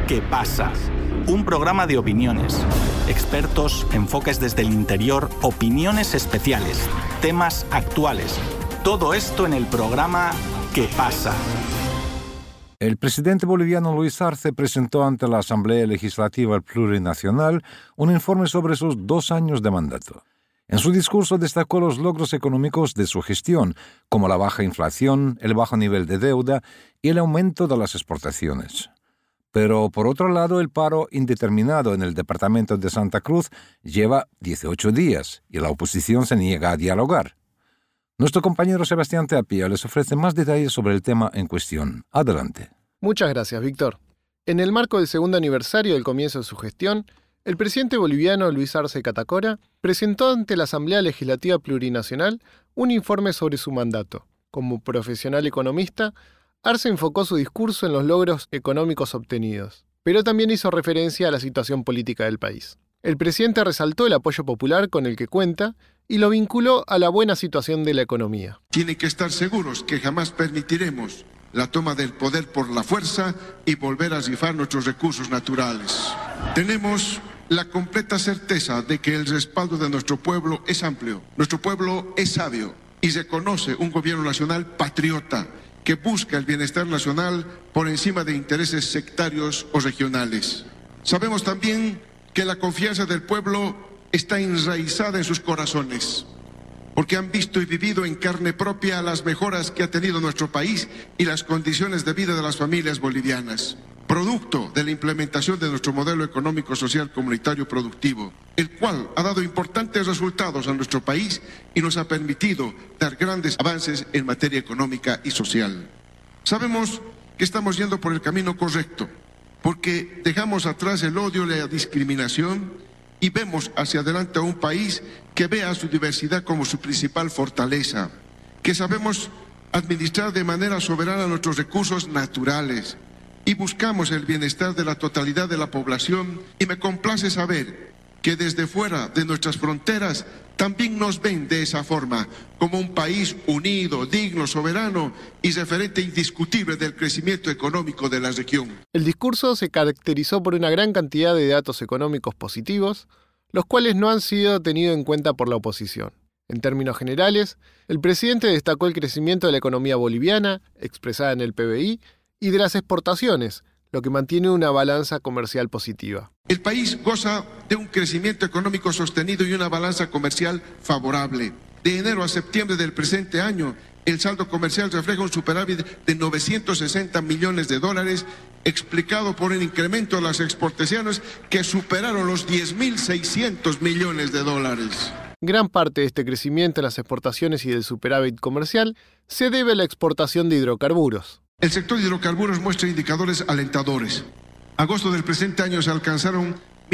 ¿Qué pasa? Un programa de opiniones, expertos, enfoques desde el interior, opiniones especiales, temas actuales. Todo esto en el programa ¿Qué pasa? El presidente boliviano Luis Arce presentó ante la Asamblea Legislativa Plurinacional un informe sobre sus 2 años de mandato. En su discurso destacó los logros económicos de su gestión, como la baja inflación, el bajo nivel de deuda y el aumento de las exportaciones. Pero, por otro lado, el paro indeterminado en el departamento de Santa Cruz lleva 18 días y la oposición se niega a dialogar. Nuestro compañero Sebastián Tapia les ofrece más detalles sobre el tema en cuestión. Adelante. Muchas gracias, Víctor. En el marco del segundo aniversario del comienzo de su gestión, el presidente boliviano Luis Arce Catacora presentó ante la Asamblea Legislativa Plurinacional un informe sobre su mandato. Como profesional economista, Arce enfocó su discurso en los logros económicos obtenidos, pero también hizo referencia a la situación política del país. El presidente resaltó el apoyo popular con el que cuenta y lo vinculó a la buena situación de la economía. Tienen que estar seguros que jamás permitiremos la toma del poder por la fuerza y volver a rifar nuestros recursos naturales. Tenemos la completa certeza de que el respaldo de nuestro pueblo es amplio. Nuestro pueblo es sabio y reconoce un gobierno nacional patriota que busca el bienestar nacional por encima de intereses sectarios o regionales. Sabemos también que la confianza del pueblo está enraizada en sus corazones, porque han visto y vivido en carne propia las mejoras que ha tenido nuestro país y las condiciones de vida de las familias bolivianas, producto de la implementación de nuestro modelo económico, social, comunitario, productivo, el cual ha dado importantes resultados a nuestro país y nos ha permitido dar grandes avances en materia económica y social. Sabemos que estamos yendo por el camino correcto, porque dejamos atrás el odio y la discriminación y vemos hacia adelante a un país que vea su diversidad como su principal fortaleza, que sabemos administrar de manera soberana nuestros recursos naturales y buscamos el bienestar de la totalidad de la población, y me complace saber que desde fuera de nuestras fronteras también nos ven de esa forma, como un país unido, digno, soberano y referente indiscutible del crecimiento económico de la región. El discurso se caracterizó por una gran cantidad de datos económicos positivos, los cuales no han sido tenidos en cuenta por la oposición. En términos generales, el presidente destacó el crecimiento de la economía boliviana, expresada en el PBI, y de las exportaciones, lo que mantiene una balanza comercial positiva. El país goza de un crecimiento económico sostenido y una balanza comercial favorable. De enero a septiembre del presente año, el saldo comercial refleja un superávit de 960 millones de dólares, explicado por un incremento de las exportaciones que superaron los 10.600 millones de dólares. Gran parte de este crecimiento en las exportaciones y del superávit comercial se debe a la exportación de hidrocarburos. El sector de hidrocarburos muestra indicadores alentadores. Agosto del presente año se alcanzaron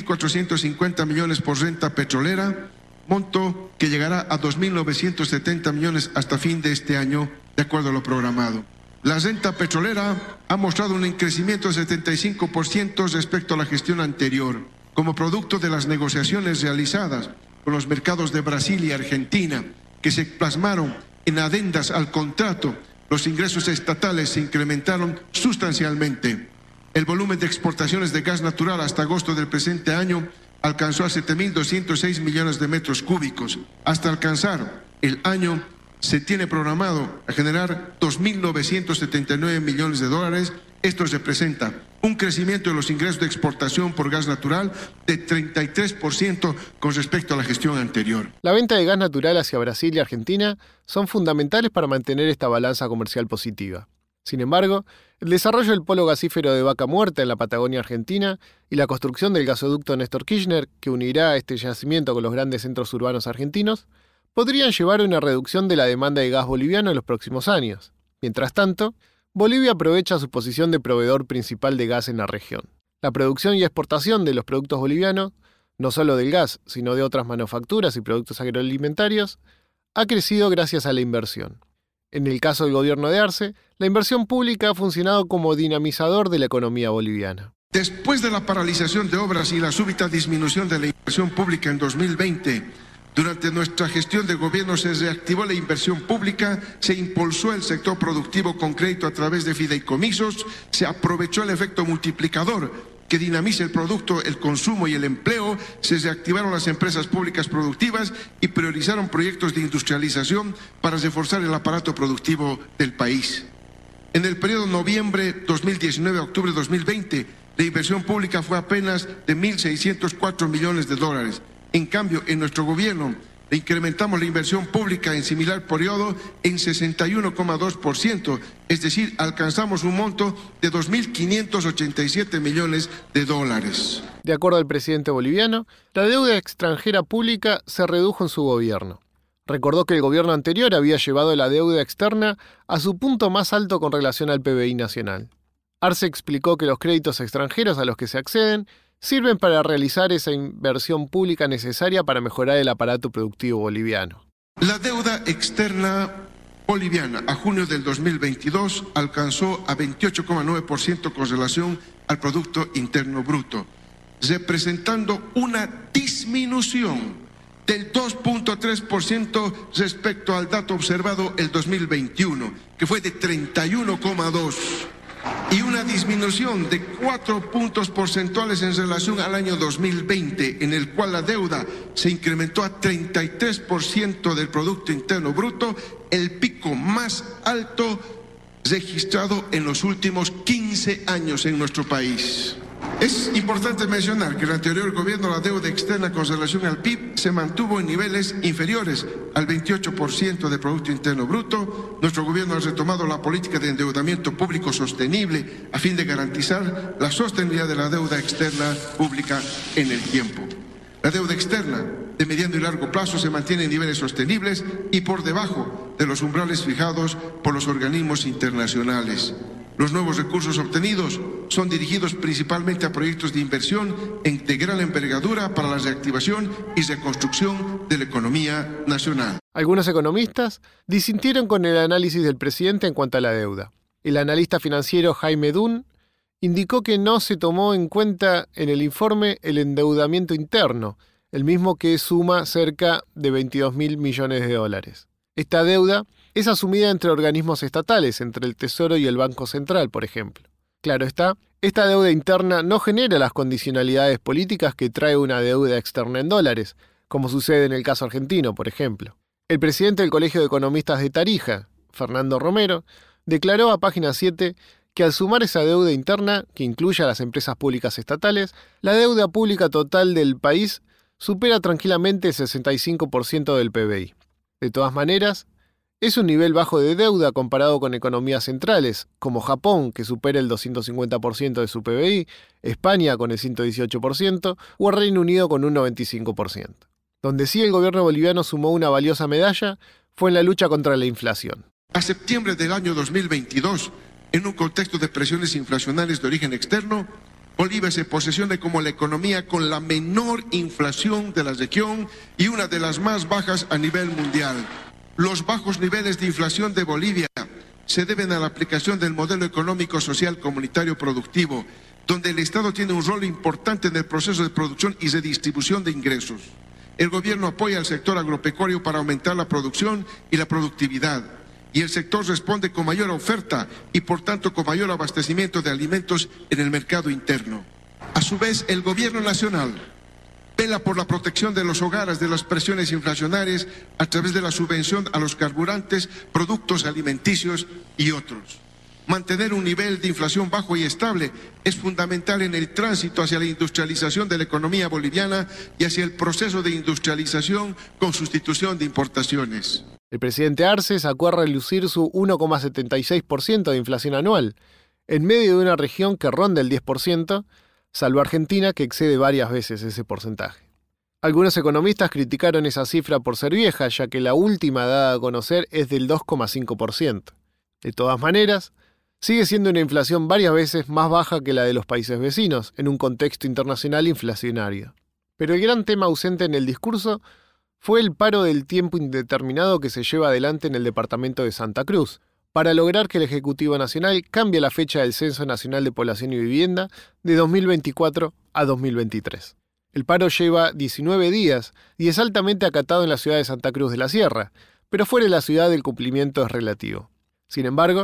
1.450 millones por renta petrolera, monto que llegará a 2.970 millones hasta fin de este año, de acuerdo a lo programado. La renta petrolera ha mostrado un crecimiento de 75% respecto a la gestión anterior, como producto de las negociaciones realizadas con los mercados de Brasil y Argentina, que se plasmaron en adendas al contrato. Los ingresos estatales se incrementaron sustancialmente. El volumen de exportaciones de gas natural hasta agosto del presente año alcanzó a 7.206 millones de metros cúbicos. Hasta alcanzar el año se tiene programado a generar 2.979 millones de dólares. Esto representa un crecimiento de los ingresos de exportación por gas natural de 33% con respecto a la gestión anterior. La venta de gas natural hacia Brasil y Argentina son fundamentales para mantener esta balanza comercial positiva. Sin embargo, el desarrollo del polo gasífero de Vaca Muerta en la Patagonia Argentina y la construcción del gasoducto Néstor Kirchner, que unirá este yacimiento con los grandes centros urbanos argentinos, podrían llevar a una reducción de la demanda de gas boliviano en los próximos años. Mientras tanto, Bolivia aprovecha su posición de proveedor principal de gas en la región. La producción y exportación de los productos bolivianos, no solo del gas, sino de otras manufacturas y productos agroalimentarios, ha crecido gracias a la inversión. En el caso del gobierno de Arce, la inversión pública ha funcionado como dinamizador de la economía boliviana. Después de la paralización de obras y la súbita disminución de la inversión pública en 2020, durante nuestra gestión de gobierno se reactivó la inversión pública, se impulsó el sector productivo con crédito a través de fideicomisos, se aprovechó el efecto multiplicador que dinamice el producto, el consumo y el empleo, se reactivaron las empresas públicas productivas y priorizaron proyectos de industrialización para reforzar el aparato productivo del país. En el periodo noviembre 2019 a octubre 2020, la inversión pública fue apenas de 1.604 millones de dólares. En cambio, en nuestro gobierno, le incrementamos la inversión pública en similar periodo en 61,2%, es decir, alcanzamos un monto de 2.587 millones de dólares. De acuerdo al presidente boliviano, la deuda extranjera pública se redujo en su gobierno. Recordó que el gobierno anterior había llevado la deuda externa a su punto más alto con relación al PBI nacional. Arce explicó que los créditos extranjeros a los que se acceden sirven para realizar esa inversión pública necesaria para mejorar el aparato productivo boliviano. La deuda externa boliviana a junio del 2022 alcanzó a 28,9% con relación al Producto Interno Bruto, representando una disminución del 2,3% respecto al dato observado el 2021, que fue de 31,2%. Y una disminución de 4 puntos porcentuales en relación al año 2020, en el cual la deuda se incrementó a 33% del Producto Interno Bruto, el pico más alto registrado en los últimos 15 años en nuestro país. Es importante mencionar que en el anterior gobierno la deuda externa con relación al PIB se mantuvo en niveles inferiores al 28% del Producto Interno Bruto. Nuestro gobierno ha retomado la política de endeudamiento público sostenible a fin de garantizar la sostenibilidad de la deuda externa pública en el tiempo. La deuda externa de mediano y largo plazo se mantiene en niveles sostenibles y por debajo de los umbrales fijados por los organismos internacionales. Los nuevos recursos obtenidos son dirigidos principalmente a proyectos de inversión de gran envergadura para la reactivación y reconstrucción de la economía nacional. Algunos economistas disintieron con el análisis del presidente en cuanto a la deuda. El analista financiero Jaime Dunn indicó que no se tomó en cuenta en el informe el endeudamiento interno, el mismo que suma cerca de 22.000 millones de dólares. Esta deuda es asumida entre organismos estatales, entre el Tesoro y el Banco Central, por ejemplo. Claro está, esta deuda interna no genera las condicionalidades políticas que trae una deuda externa en dólares, como sucede en el caso argentino, por ejemplo. El presidente del Colegio de Economistas de Tarija, Fernando Romero, declaró a Página 7 que al sumar esa deuda interna, que incluye a las empresas públicas estatales, la deuda pública total del país supera tranquilamente el 65% del PBI. De todas maneras, es un nivel bajo de deuda comparado con economías centrales, como Japón, que supera el 250% de su PBI, España con el 118% o el Reino Unido con un 95%. Donde sí el gobierno boliviano sumó una valiosa medalla fue en la lucha contra la inflación. A septiembre del año 2022, en un contexto de presiones inflacionarias de origen externo, Bolivia se posiciona como la economía con la menor inflación de la región y una de las más bajas a nivel mundial. Los bajos niveles de inflación de Bolivia se deben a la aplicación del modelo económico social comunitario productivo, donde el Estado tiene un rol importante en el proceso de producción y redistribución de ingresos. El gobierno apoya al sector agropecuario para aumentar la producción y la productividad, y el sector responde con mayor oferta y por tanto con mayor abastecimiento de alimentos en el mercado interno. A su vez, el gobierno nacional vela por la protección de los hogares de las presiones inflacionarias a través de la subvención a los carburantes, productos alimenticios y otros. Mantener un nivel de inflación bajo y estable es fundamental en el tránsito hacia la industrialización de la economía boliviana y hacia el proceso de industrialización con sustitución de importaciones. El presidente Arce sacó a relucir su 1,76% de inflación anual, en medio de una región que ronda el 10%, salvo Argentina, que excede varias veces ese porcentaje. Algunos economistas criticaron esa cifra por ser vieja, ya que la última dada a conocer es del 2,5%. De todas maneras, sigue siendo una inflación varias veces más baja que la de los países vecinos, en un contexto internacional inflacionario. Pero el gran tema ausente en el discurso fue el paro del tiempo indeterminado que se lleva adelante en el departamento de Santa Cruz, para lograr que el Ejecutivo Nacional cambie la fecha del Censo Nacional de Población y Vivienda de 2024 a 2023. El paro lleva 19 días y es altamente acatado en la ciudad de Santa Cruz de la Sierra, pero fuera de la ciudad el cumplimiento es relativo. Sin embargo,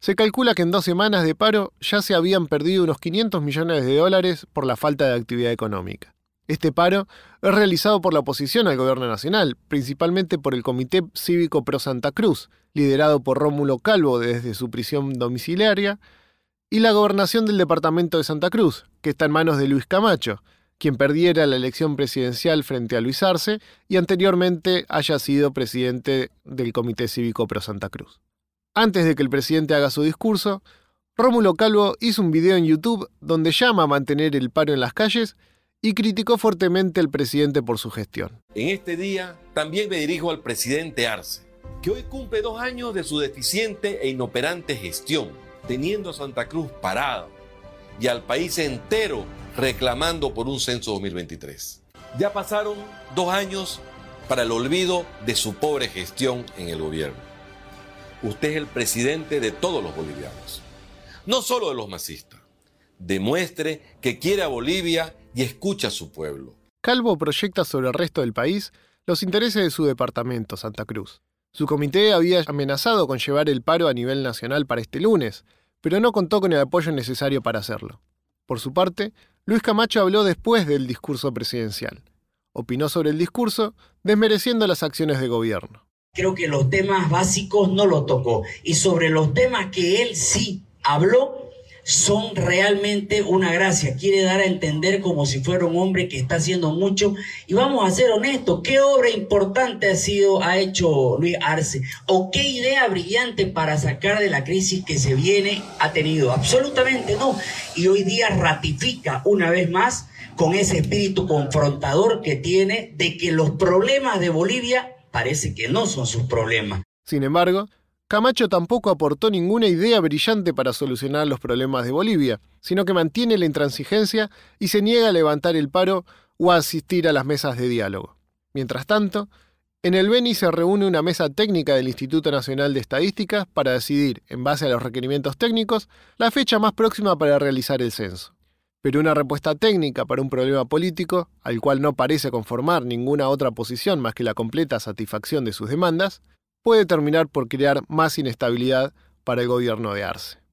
Se calcula que en 2 semanas de paro ya se habían perdido unos $500 millones por la falta de actividad económica. Este paro es realizado por la oposición al gobierno nacional, principalmente por el Comité Cívico Pro Santa Cruz, liderado por Rómulo Calvo desde su prisión domiciliaria, y la gobernación del departamento de Santa Cruz, que está en manos de Luis Camacho, quien perdiera la elección presidencial frente a Luis Arce y anteriormente haya sido presidente del Comité Cívico Pro Santa Cruz. Antes de que el presidente haga su discurso, Rómulo Calvo hizo un video en YouTube donde llama a mantener el paro en las calles y criticó fuertemente al presidente por su gestión. En este día también me dirijo al presidente Arce, que hoy cumple 2 años de su deficiente e inoperante gestión, teniendo a Santa Cruz parado y al país entero reclamando por un censo 2023. Ya pasaron 2 años para el olvido de su pobre gestión en el gobierno. Usted es el presidente de todos los bolivianos, no solo de los masistas. Demuestre que quiere a Bolivia y escucha a su pueblo. Calvo proyecta sobre el resto del país los intereses de su departamento, Santa Cruz. Su comité había amenazado con llevar el paro a nivel nacional para este lunes, pero no contó con el apoyo necesario para hacerlo. Por su parte, Luis Camacho habló después del discurso presidencial. Opinó sobre el discurso, desmereciendo las acciones de gobierno. Creo que los temas básicos no lo tocó. Y sobre los temas que él sí habló, son realmente una gracia. Quiere dar a entender como si fuera un hombre que está haciendo mucho. Y vamos a ser honestos, ¿qué obra importante ha hecho Luis Arce? ¿O qué idea brillante para sacar de la crisis que se viene ha tenido? Absolutamente no. Y hoy día ratifica una vez más con ese espíritu confrontador que tiene de que los problemas de Bolivia parece que no son sus problemas. Sin embargo, Camacho tampoco aportó ninguna idea brillante para solucionar los problemas de Bolivia, sino que mantiene la intransigencia y se niega a levantar el paro o a asistir a las mesas de diálogo. Mientras tanto, en el Beni se reúne una mesa técnica del Instituto Nacional de Estadística para decidir, en base a los requerimientos técnicos, la fecha más próxima para realizar el censo. Pero una respuesta técnica para un problema político, al cual no parece conformar ninguna otra posición más que la completa satisfacción de sus demandas, puede terminar por crear más inestabilidad para el gobierno de Arce.